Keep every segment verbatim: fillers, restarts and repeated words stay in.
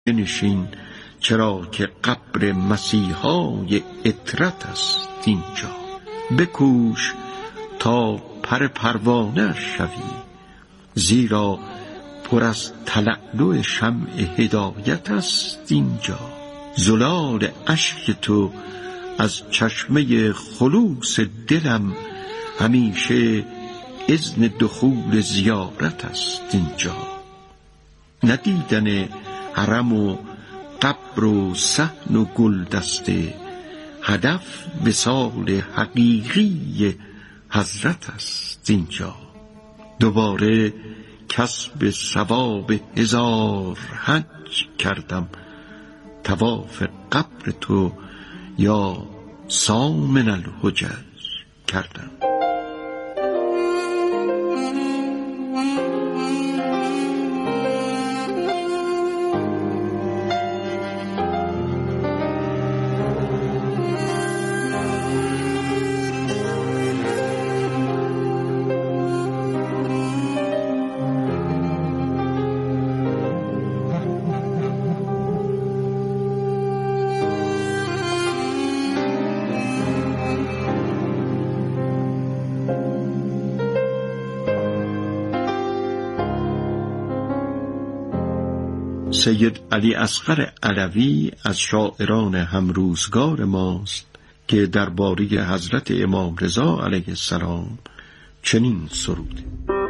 بنشین، چرا که قبر مسیحای اطرت است اینجا. بکوش تا پر پروانه شوی، زیرا پر از تلألؤ شمع هدایت است اینجا. زلال اشک تو از چشمه خلوص دلم، همیشه اذن دخول زیارت است اینجا. ندیدن حرم و قبر و صحن و گلدسته، هدف وصال حقیقی حضرت است اینجا. دوباره کسب ثواب هزار حج کردم، طواف قبر تو یا سامن الحجج کردم. سید علی اصغر علوی از شاعران همروزگار ماست که درباره حضرت امام رضا علیه السلام چنین سروده: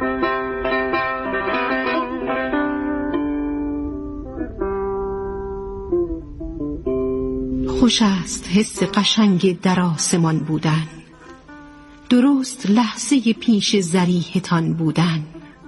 خوش است حس قشنگ در آسمان بودن، درست لحظه پیش ضریحتان بودن.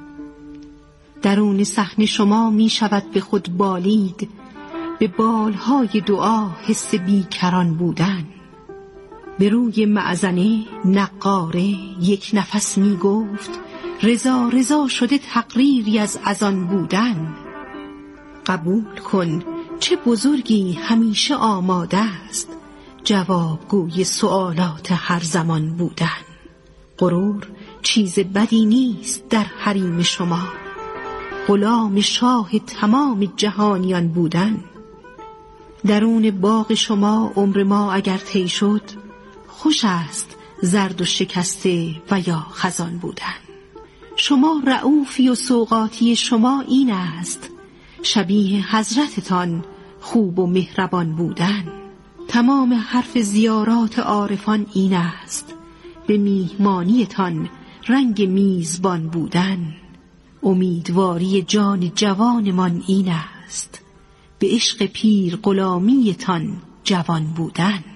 درون صحن شما می شود به خود بالید، به بالهای دعا حس بیکران بودن. به روی معزنه نقاره یک نفس می گفت رضا رضا شده تقریری از اذان بودن. قبول کن چه بزرگی همیشه آماده است، جوابگوی سوالات هر زمان بودن. غرور چیز بدی نیست در حریم شما، غلام شاه تمام جهانیان بودن. درون باغ شما عمر ما اگر طی شد، خوش است زرد و شکسته و یا خزان بودن. شما رؤوفی و سوغاتی شما این است، شبیه حضرتتان خوب و مهربان بودن. تمام حرف زیارات عارفان این است، به میهمانیتان رنگ میزبان بودن. امیدواری جان جوانمان این است، به عشق پیر غلامیتان جوان بودن.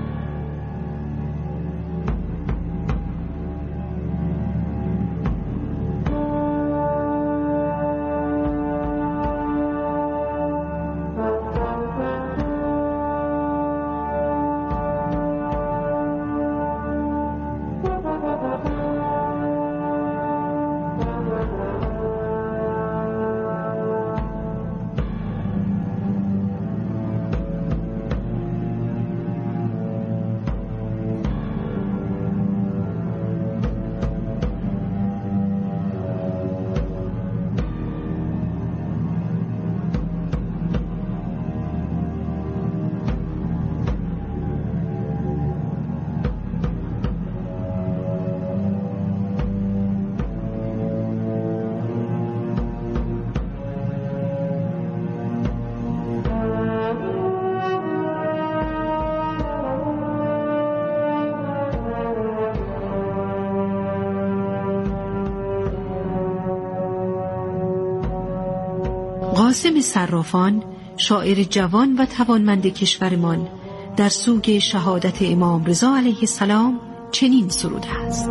قاسم صرافان، شاعر جوان و توانمند کشورمان، در سوگ شهادت امام رضا علیه السلام چنین سروده است: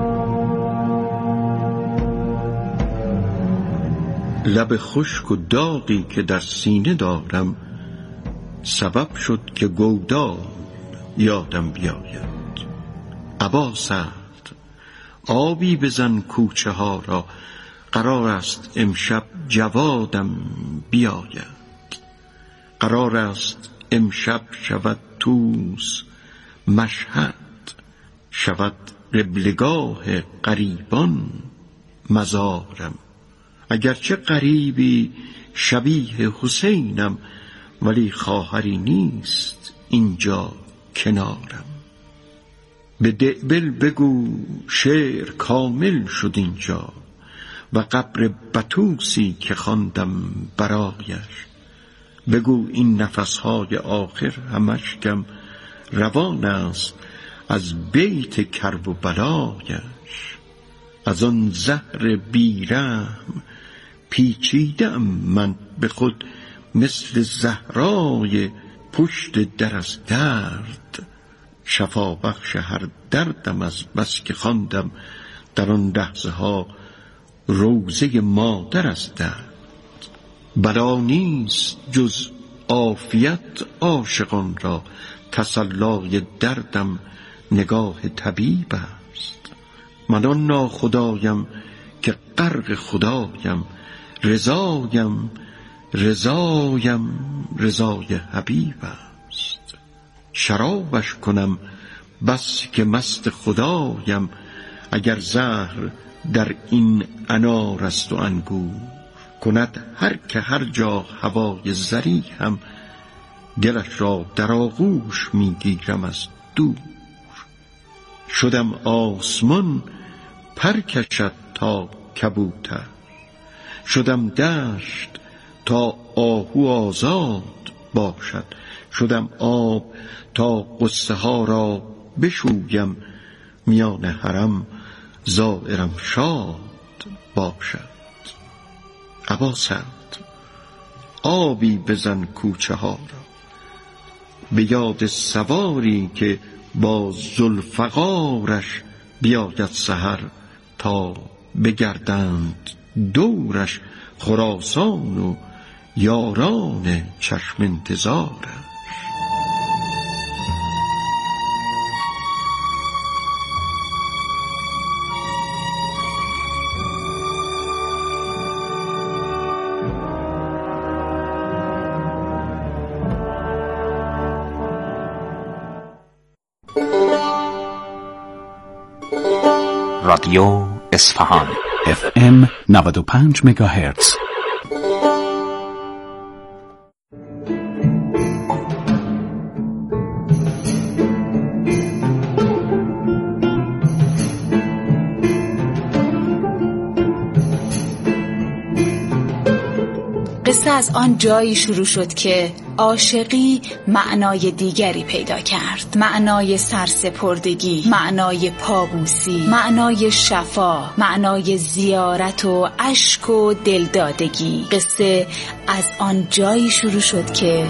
لب خشک و داغی که در سینه دارم، سبب شد که گودال یادم بیاید. ابا سعد آبی بزن کوچه ها را، قرار است امشب جوادم بیاید. قرار است امشب شود توس مشهد، شود قبلگاه غریبان مزارم. اگرچه قریبی شبیه حسینم، ولی خواهری نیست اینجا کنارم. به دعبل بگو شعر کامل شد اینجا، و قبر بطوسی که خواندم برایش. بگو این نفسهای آخر همش کم روان است از بیت کرب و بلایش. از آن زهر بیرحم پیچیدم من به خود، مثل زهرای پشت در از درد. شفا بخش هر دردم از بس که خواندم در آن لحظه ها روزه مادر از درد. بلا نیست جز عافیت عاشقان را، تسلای دردم نگاه طبیب است. من آن ناخدایم که غرق خدایم، رضایم رضایم رضای حبیب است. شرابش کنم بس که مست خدایم، اگر زهر در این انار است و انگور. کند هر که هر جا هوای زری هم، دلش را در آغوش میگیرم از دور. شدم آسمان پر کشد تا کبوتر، شدم دشت تا آهو آزاد باشد. شدم آب تا قصه ها را بشویم، میان حرم زائرم شاد باشد. عباسند آبی بزن کوچه ها را، به یاد سواری که با ذوالفقارش بیاید سحر، تا بگردند دورش خراسان و یاران چشم انتظارش. رادیو اصفهان اف ام نود و پنج مگاهرتز. قصه از آن جایی شروع شد که عاشقی معنای دیگری پیدا کرد، معنای سرسپردگی، معنای پابوسی، معنای شفا، معنای زیارت و اشک و دلدادگی. قصه از آن جایی شروع شد که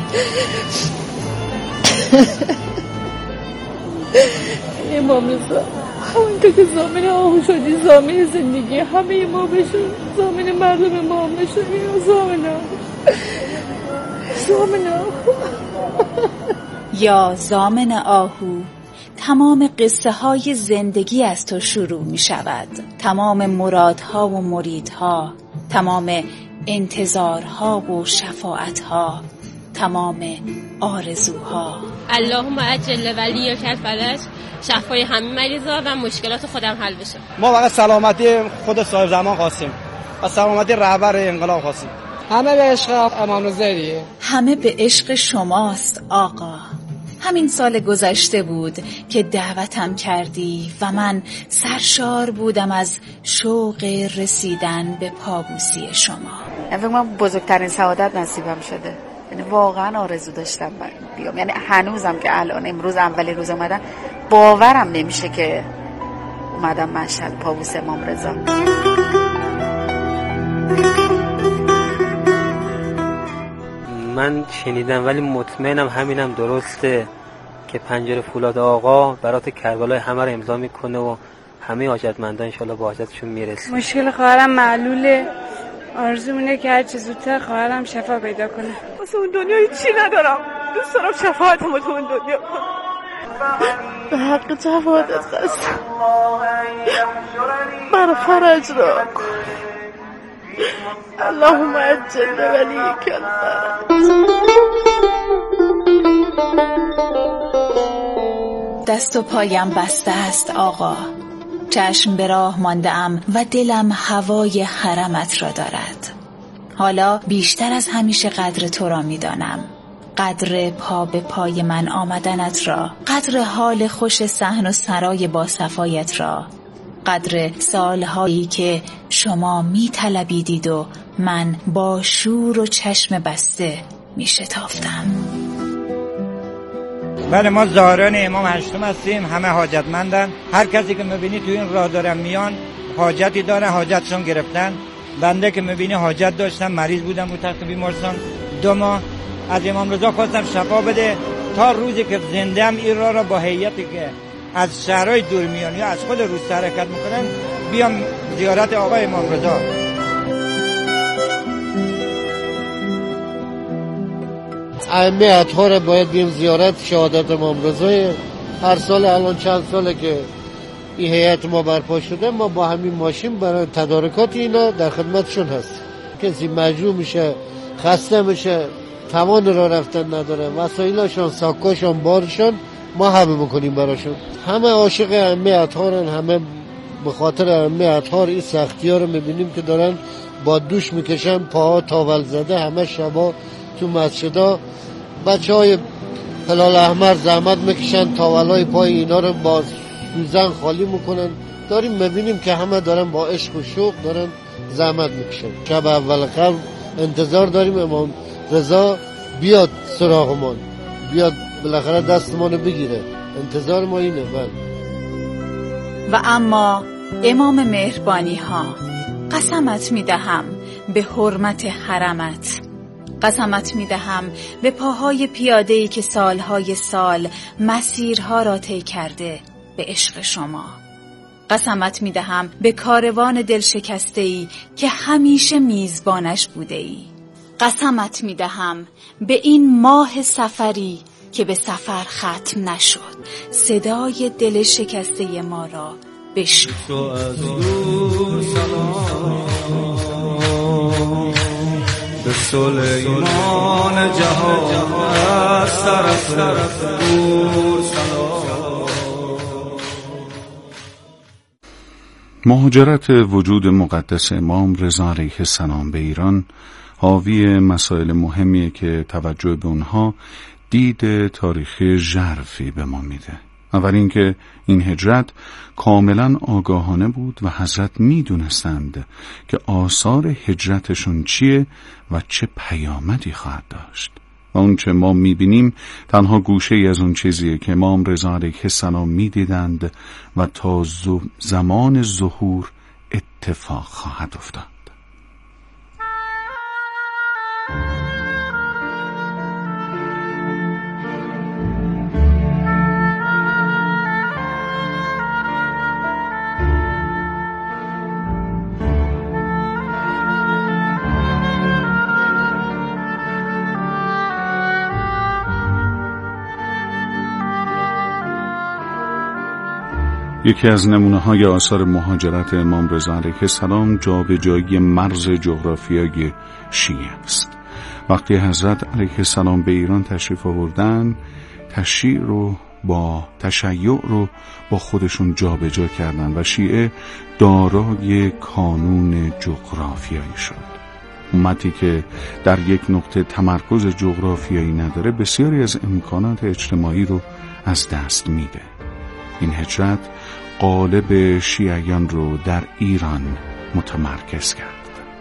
امام رضا همونطور که ضامن آهو شدی ضامن زندگی همه ما بشون، ضامن مردم ما بشون. ضامن آهو، ضامن آهو یا ضامن آهو. تمام قصه های زندگی از تو شروع می شود، تمام مرادها و مریدها، تمام انتظارها و شفاعتها، تمام آرزوها. اللهم عجل ولی کفرش شفای همه مریضا و مشکلات خودم حل بشه. ما فقط سلامتی خود صاحب زمان خواستیم و سلامتی رهبر انقلاب خواستیم. همه به عشق امان الزیدی، همه به عشق شماست آقا. همین سال گذشته بود که دعوتم کردی و من سرشار بودم از شوق رسیدن به پابوسی شما. فکر کنم بزرگترین سعادت نصیبم شده. یعنی واقعا آرزو داشتم بیام، یعنی هنوزم که الان امروز اولی روز اومدن باورم نمیشه که اومدم مشهد پابوس امام رضا. من شنیدم ولی مطمئنم همینم درسته که پنجره فولاد آقا برات کربلای همه رو امضا میکنه و همه حاجتمندان انشالله با حاجتشون میرسه. مشکل خواهرم معلوله، آرزوم اینه که هر چه زودتر خواهرم شفا پیدا کنه. واسه اون دنیا هیچی ندارم، دوست دارم شفاعتم تو اون دنیا کنم. به حق جوادت قسم من فرج را کن. اللهم عجل ولیک الفرج. دست و پایم بسته است آقا، چشم به راه ماندم و دلم هوای حرمت را دارد. حالا بیشتر از همیشه قدر تو را می‌دانم. قدر پا به پای من آمدنت را، قدر حال خوش صحن و سرای با صفایت را، قدر سالهایی که شما می طلبیدید و من با شور و چشم بسته می شتافتم. بله، ما زائران امام هشتم هستیم، همه حاجتمندن. هر کسی که میبینی تو این راه دارن میان حاجتی دارن، حاجتشون گرفتن. بنده که میبینی حاجت داشتم، مریض بودم رو تخت بیمارستان دو ماه، از امام رضا خواستم شفا بده. تا روزی که زنده‌ام این راه را با هیئتی که از شهرهای دور میان یا از خود روستا حرکت میکنن بیام زیارت آقا امام رضا. ائمه اطهار باید بیم زیارت شهادت امام رضا. هر سال الان چند ساله که این هیئت ما برپا شده، ما با همین ماشین برای تدارکات اینا در خدمتشون هست. کسی مجروح میشه، خسته میشه، توان راه رفتن نداره، وسایلشون، ساکاشون، بارشون ما همه میکنیم براشون. همه عاشق ائمه اطهارن، همه به خاطر ائمه اطهار این سختی ها رو میبینیم که دارن با دوش میکشن، پاها تاول زده، همه شبا تو مسجدا بچه های هلال احمر زحمت میکشن، تاولای پای اینا رو با سوزن خالی میکنن. داریم میبینیم که همه دارن با عشق و شوق دارن زحمت میکشن. شب اول قبل انتظار داریم امام رضا بیاد سراغمان، بیاد بالاخره دستمانو بگیره. انتظار ما اینه. بله. و اما امام مهربانی ها، قسمت میدهم به حرمت حرمت، قسمت میدهم به پاهای پیاده‌ای که سالهای سال مسیرها را طی کرده به عشق شما، قسمت میدهم به کاروان دلشکسته‌ای که همیشه میزبانش بوده‌ای، قسمت میدهم به این ماه سفری که به سفر ختم نشد، صدای دل شکسته ما را بشنو. تو از دور سلام به سلیمان جهان، از طرف دور سلام. مهاجرت وجود مقدس امام رضا علیه السلام به ایران حاوی مسائل مهمیه که توجه به اونها دید تاریخی ژرفی به ما میده. اول اینکه این هجرت کاملا آگاهانه بود و حضرت میدونستند که آثار هجرتشون چیه و چه پیامدی خواهد داشت. و اون چه ما میبینیم تنها گوشه ای از اون چیزیه که امام رضا علیه السلام میدیدند و تا زمان ظهور اتفاق خواهد افتاد. یکی از نمونه‌های آثار مهاجرت امام رضا علیه السلام جابجایی مرز جغرافیایی شیعه است. وقتی حضرت علیه السلام به ایران تشریف آوردن، تشیع رو با تشیع رو با خودشون جابجا کردن و شیعه دارای کانون جغرافیایی شد. امتی که در یک نقطه تمرکز جغرافیایی نداره بسیاری از امکانات اجتماعی رو از دست میده. این هجرت قالب شیعیان رو در ایران متمرکز کرد.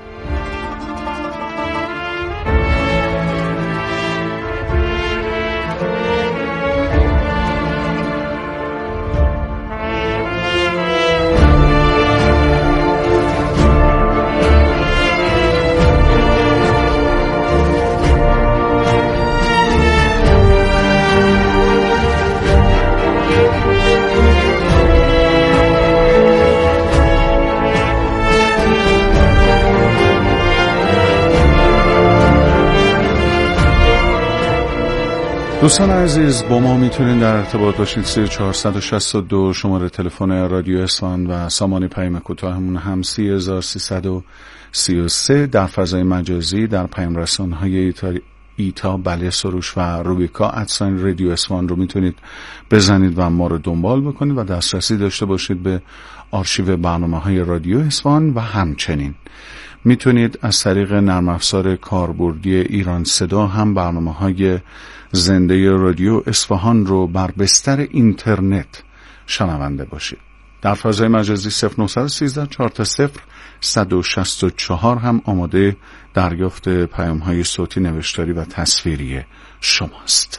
دوستان عزیز، با ما میتونید در ارتباط باشید. سه چهارصد و شصت و دو شماره تلفن رادیو اصفهان و سامان پیام کوتاهمون هم سی هزار سیصد و سی و سه. در فضای مجازی در پیام رسان‌های ایتا, ایتا بله سروش و روبیکا ادساین رادیو اصفهان رو میتونید بزنید و ما رو دنبال بکنید و دسترسی داشته باشید به آرشیو برنامه‌های رادیو اصفهان و همچنین میتونید از طریق نرم افزار کاربردی ایران صدا هم برنامه‌های زنده رادیو اصفهان رو بر بستر اینترنت شنونده باشید. در فضای مجازی صفر نه یک سه چهار صفر یک شش چهار هم آماده دریافت پیام‌های صوتی، نوشتاری و تصویری شماست.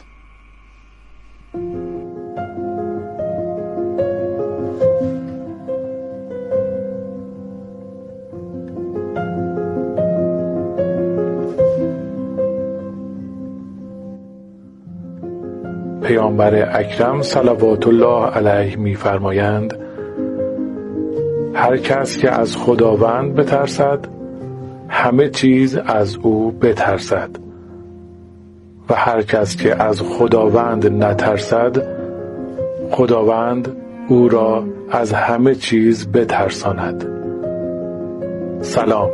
پیامبر اکرم صلوات الله علیه می‌فرمایند هر کس که از خداوند بترسد همه چیز از او بترسد و هر کس که از خداوند نترسد خداوند او را از همه چیز بترساند. سلام.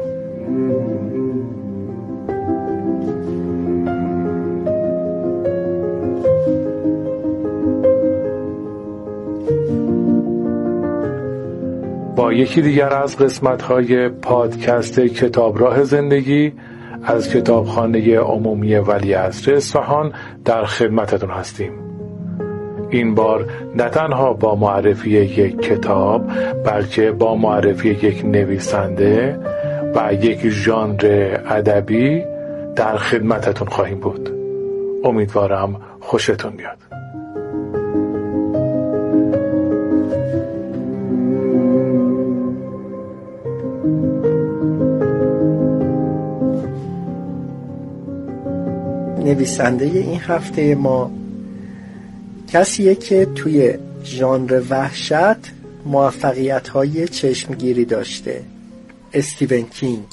با یکی دیگر از قسمت‌های پادکست کتابراه زندگی از کتابخانه عمومی ولیعصر اصفهان در خدمتتون هستیم. این بار نه تنها با معرفی یک کتاب بلکه با معرفی یک نویسنده و یک ژانر ادبی در خدمتتون خواهیم بود. امیدوارم خوشتون بیاد. نویسنده این هفته ما کسیه که توی ژانر وحشت موفقیت‌های چشمگیری داشته، استیون کینگ.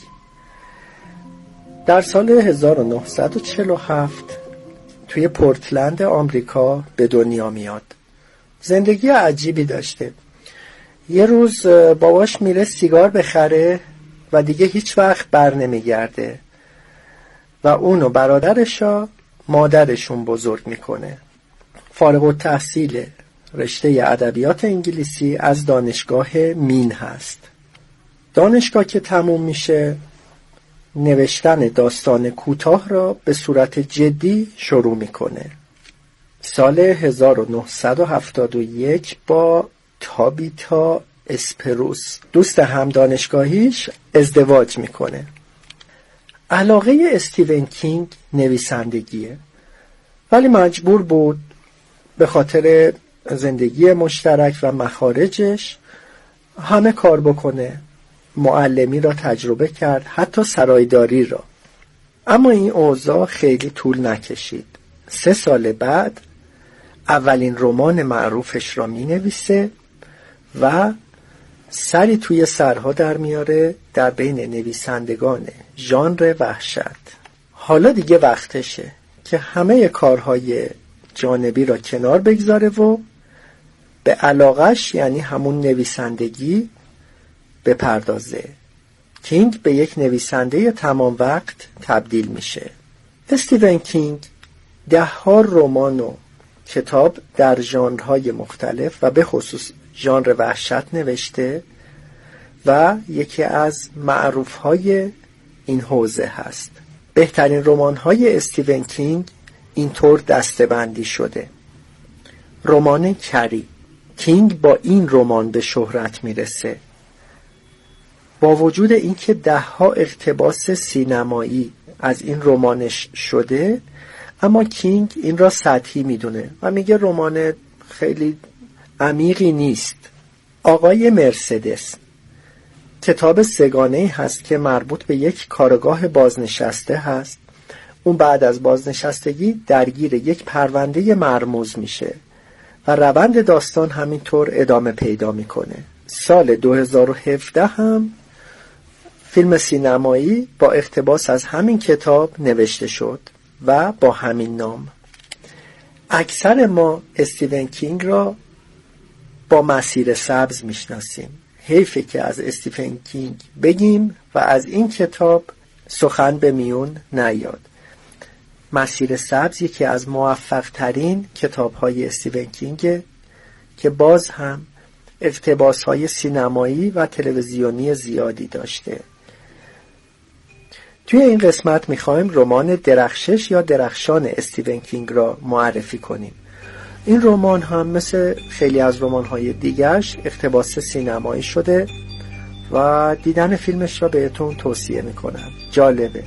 در سال هزار و نهصد و چهل و هفت توی پورتلند آمریکا به دنیا میاد. زندگی عجیبی داشته. یه روز باباش میره سیگار بخره و دیگه هیچ وقت بر نمیگرده و اون و برادرشا مادرشون بزرگ میکنه. فارغ التحصیل رشته ادبیات انگلیسی از دانشگاه مین هست. دانشگاه که تموم میشه نوشتن داستان کوتاه را به صورت جدی شروع میکنه. سال هزار و نهصد و هفتاد و یک با تابیتا اسپروس دوست هم دانشگاهیش ازدواج میکنه. علاقه استیون کینگ نویسندگیه ولی مجبور بود به خاطر زندگی مشترک و مخارجش همه کار بکنه. معلمی را تجربه کرد، حتی سرایداری را. اما این اوضاع خیلی طول نکشید. سه سال بعد اولین رمان معروفش را می نویسه و سری توی سرها در میاره در بین نویسندگان ژانر وحشت. حالا دیگه وقتشه که همه کارهای جانبی را کنار بگذاره و به علاقش یعنی همون نویسندگی بپردازه. کینگ به یک نویسنده تمام وقت تبدیل میشه. استیون کینگ ده ها رمان و کتاب در ژانرهای مختلف و به خصوص ژانر وحشت نوشته و یکی از معروفهای این حوزه هست. بهترین رمان‌های استیون کینگ اینطور دسته‌بندی شده. رمان کری. کینگ با این رمان به شهرت میرسه. با وجود اینکه ده ها اقتباس سینمایی از این رمانش شده اما کینگ این را سطحی میدونه و میگه رمان خیلی عمیقی نیست. آقای مرسدس کتاب سگانه‌ای هست که مربوط به یک کارگاه بازنشسته هست. اون بعد از بازنشستگی درگیر یک پرونده مرموز میشه و روند داستان همینطور ادامه پیدا میکنه. سال دو هزار و هفده هم فیلم سینمایی با اقتباس از همین کتاب نوشته شد و با همین نام. اکثر ما استیون کینگ را با مسیر سبز میشناسیم. حیفه که از استیون کینگ بگیم و از این کتاب سخن به میون نیاد. مسیر سبز یکی از موفق ترین کتاب های استیون کینگ که باز هم اقتباس های سینمایی و تلویزیونی زیادی داشته. توی این قسمت میخوایم رمان درخشش یا درخشان استیون کینگ را معرفی کنیم. این رمان هم مثل خیلی از رمان‌های دیگرش اقتباس سینمایی شده و دیدن فیلمش را بهتون توصیه میکنم. جالبه.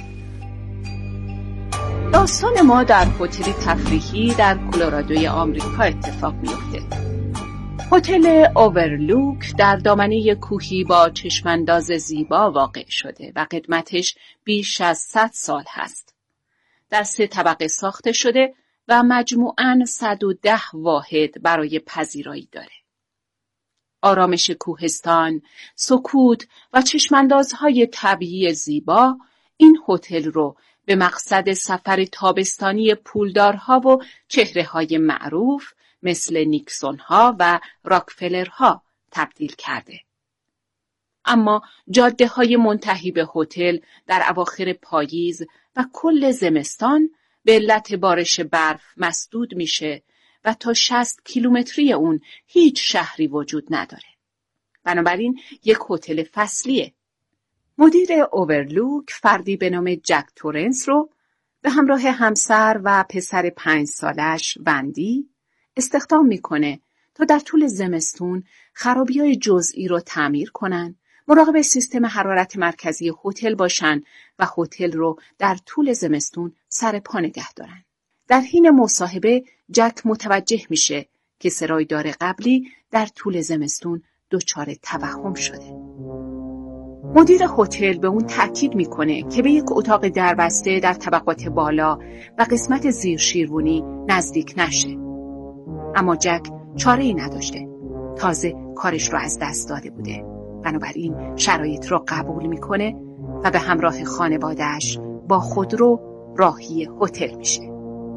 داستان ما در هتلی تفریحی در کلرادوی آمریکا اتفاق میفته. هتل اوورلوک در دامنه کوهی با چشمانداز زیبا واقع شده و قدمتش بیش از صد سال هست. در سه طبقه ساخته شده و مجموعاً صد و ده واحد برای پذیرایی داره. آرامش کوهستان، سکوت و چشماندازهای طبیعی زیبا این هتل رو به مقصد سفر تابستانی پولدارها و چهره‌های معروف مثل نیکسون‌ها و راکفلرها تبدیل کرده. اما جاده‌های منتهی به هتل در اواخر پاییز و کل زمستان به علت بارش برف مسدود میشه و تا شصت کیلومتری اون هیچ شهری وجود نداره. بنابراین یک هتل فصلیه. مدیر اوورلوک فردی به نام جک تورنس رو به همراه همسر و پسر پنج سالش وندی استخدام میکنه تا در طول زمستون خرابی‌های جزئی رو تعمیر کنن، مراقب سیستم حرارت مرکزی هتل باشن و هتل رو در طول زمستون سر پا نگه دارن. در حین مصاحبه جک متوجه میشه که سرایدار قبلی در طول زمستون دچار توهم شده. مدیر هتل به اون تأکید میکنه که به یک اتاق دربسته در طبقات بالا و قسمت زیر شیروانی نزدیک نشه. اما جک چاره‌ای نداشته. تازه کارش رو از دست داده بوده. بنابراین شرایط رو قبول میکنه و به همراه خانواده‌اش با خودرو راهی هتل میشه.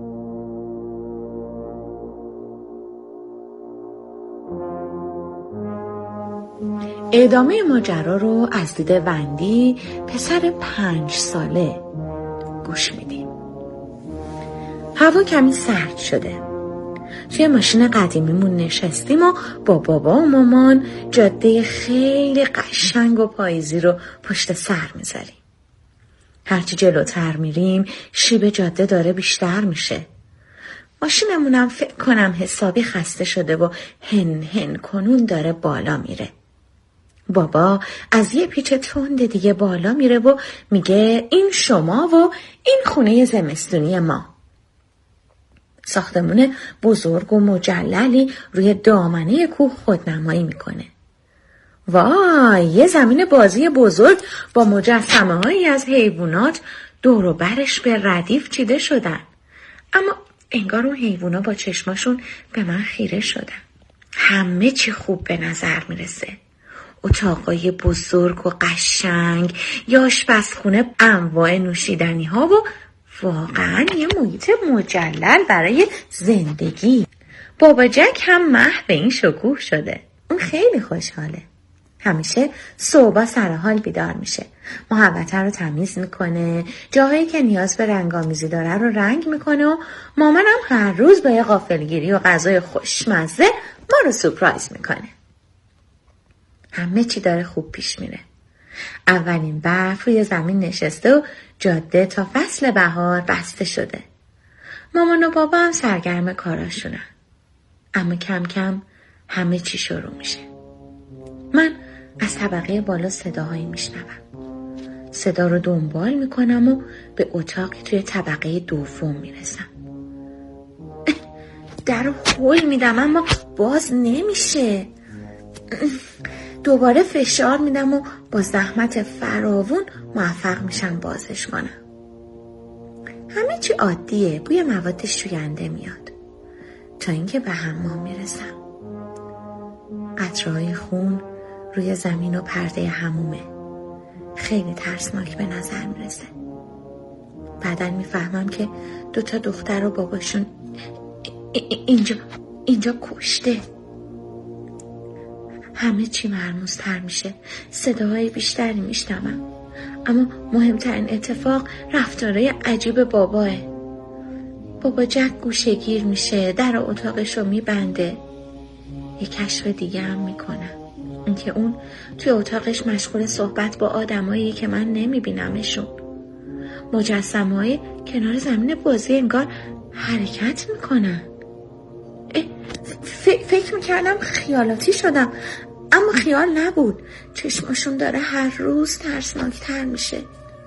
ادامه ماجرا رو از دید وندی، پسر پنج ساله، گوش میدیم. هوا کمی سرد شده. توی ماشین قدیمیمون نشستیم و با بابا و مامان جاده خیلی قشنگ و پاییزی رو پشت سر میذاریم. هرچی جلوتر میریم شیب جاده داره بیشتر میشه. ماشینمونم فکر کنم حسابی خسته شده و هن هن کنون داره بالا میره. بابا از یه پیچ تند دیگه بالا میره و میگه این شما و این خونه زمستونی ما. ساختمون بزرگ و مجللی روی دامنه کوه خودنمایی میکنه. وای، یه زمین بازی بزرگ با مجسمه هایی از حیوانات دور و برش به ردیف چیده شدن. اما انگار اون حیوونا با چشماشون به من خیره شدن. همه چی خوب به نظر میرسه. اتاقای بزرگ و قشنگ، یا آشپزخونه، انواع نوشیدنی ها و واقعا یه محیط مجلل برای زندگی. بابا جک هم محو به این شکوه شده. اون خیلی خوشحاله. همیشه صبح سر حال بیدار میشه. محوطه رو تمیز میکنه، جاهایی که نیاز به رنگامیزی داره رو رنگ میکنه و مامانم هر روز با یه غافلگیری و غذای خوشمزه ما رو سورپرایز میکنه. همه چی داره خوب پیش میره. اولین برف روی زمین نشسته و جاده تا فصل بهار بسته شده. مامان و بابا هم سرگرم کاراشونن. اما کم کم همه چی شروع میشه. من از طبقه بالا صداهایی میشنوم. صدا رو دنبال میکنم و به اتاقی توی طبقه دوم میرسم. در رو هول میدم اما باز نمیشه. دوباره فشار میدم و با زحمت فراوون موفق میشم بازش کنم. همه چی عادیه، بوی مواد شوینده میاد تا اینکه به حمام میرسم. قطره‌های خون روی زمین و پرده حمومه. خیلی ترسناک به نظر میرسه. بعدن میفهمم که دوتا دختر و باباشون اینجا اینجا کشته. همه چی مرموزتر میشه. صداهای بیشتری میشنوم. اما مهمترین اتفاق رفتارهای عجیب باباه. بابا جک گوشه گیر میشه، در اتاقشو میبنده. یه کشف دیگه هم میکنم، اینکه اون توی اتاقش مشغول صحبت با آدمایی که من نمیبینمشون. مجسمه‌های کنار زمین بازی انگار حرکت میکنن. ف- فکر میکردم خیالاتی شدم، اما خیال نبود. چشماشون داره هر روز ترسناکتر میشه.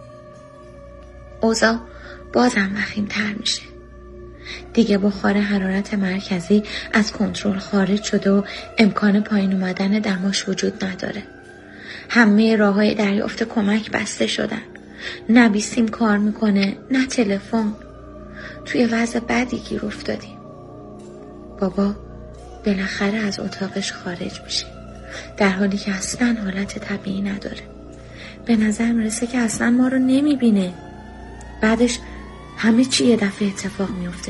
اوضاع بازم وخیم‌تر میشه. دیگه بخار حرارت مرکزی از کنترل خارج شده و امکان پایین اومدن دماش وجود نداره. همه راه‌های دریافت کمک بسته شدن. نه بیسیم کار میکنه، نه تلفن. توی وضع بدی گیر افتادیم. بابا بالاخره از اتاقش خارج میشه، در حالی که اصلا حالت طبیعی نداره. به نظر میرسه که اصلا ما رو نمیبینه. بعدش همه چی یه دفعه اتفاق میفته.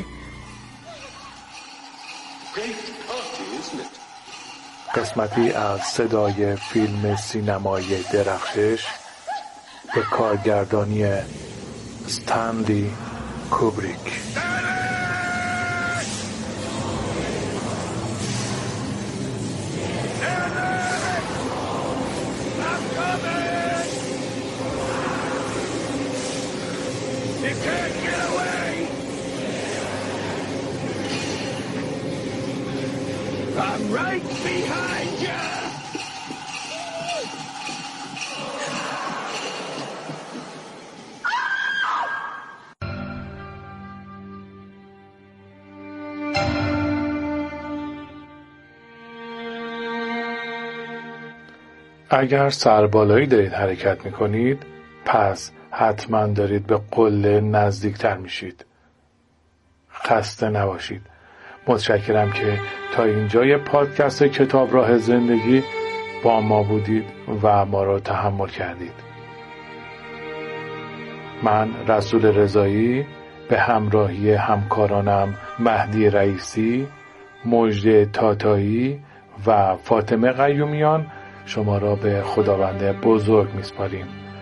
قسمتی از صدای فیلم سینمایی درخشش به کارگردانی استنلی کوبریک. I'm right behind you! اگر سربالایی دارید حرکت میکنید، پس حتما دارید به قله نزدیکتر میشید. خسته نباشید. متشکرم که تا اینجای پادکست کتاب راه زندگی با ما بودید و ما را تحمل کردید. من رسول رضایی به همراهی همکارانم مهدی رئیسی، مژده تاتایی و فاطمه قیومیان شما را به خداوند بزرگ میسپاریم.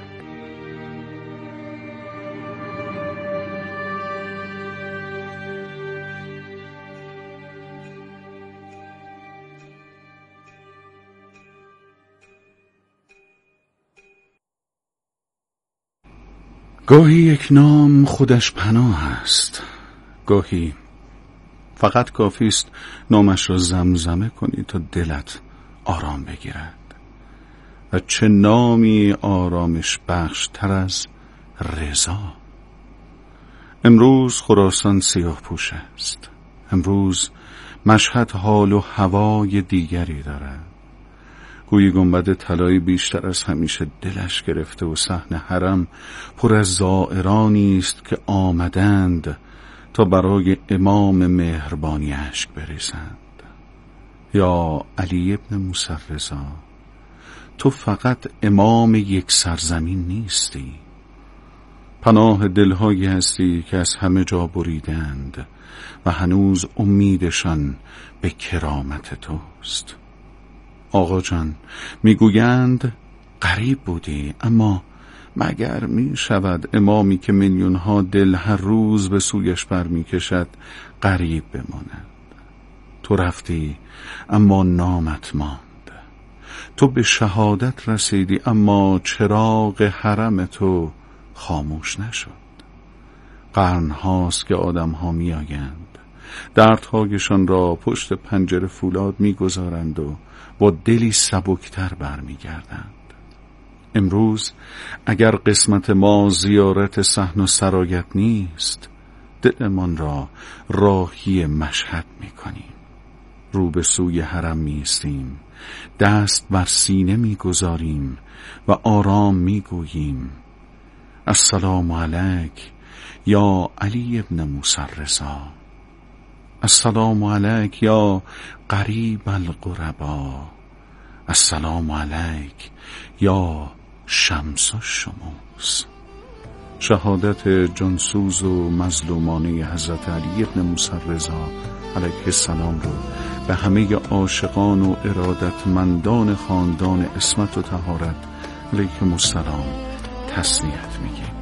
گاهی یک نام خودش پناه است، گاهی فقط کافی است نامش را زمزمه کنی تا دلت آرام بگیرد. و چه نامی آرامش بخش تر از رضا. امروز خراسان سیاه پوش است. امروز مشهد حال و هوای دیگری دارد. گویی گنبد طلایی بیشتر از همیشه دلش گرفته و صحن حرم پر از زائرانی است که آمدند تا برای امام مهربانی اشک بریزند. یا علی ابن موسی رضا، تو فقط امام یک سرزمین نیستی، پناه دلهایی هستی که از همه جا بریدند و هنوز امیدشان به کرامت توست. آقا جان، میگویند غریب بودی، اما مگر می شود امامی که میلیون ها دل هر روز به سویش برمی کشد غریب بماند؟ تو رفتی اما نامت ماند. تو به شهادت رسیدی اما چراغ حرم تو خاموش نشد. قرن هاست که آدم ها می آیند، دردهایشان را پشت پنجره فولاد می گذارند و با دلی سبکتر برمی گردند. امروز اگر قسمت ما زیارت صحن و سرایت نیست، دلمان را راهی مشهد می کنیم. رو به سوی حرم می ایستیم، دست بر سینه می گذاریم و آرام می گوییم السلام علیک یا علی ابن موسی رضا، السلام علیک یا قریب القربا، السلام علیک یا شمس الشموس. شهادت جانسوز و مظلومانه حضرت علی ابن موسی رضا علیه السلام رو به همه عاشقان و ارادتمندان خاندان عصمت و طهارت علیهم السلام تسلیت میگیم.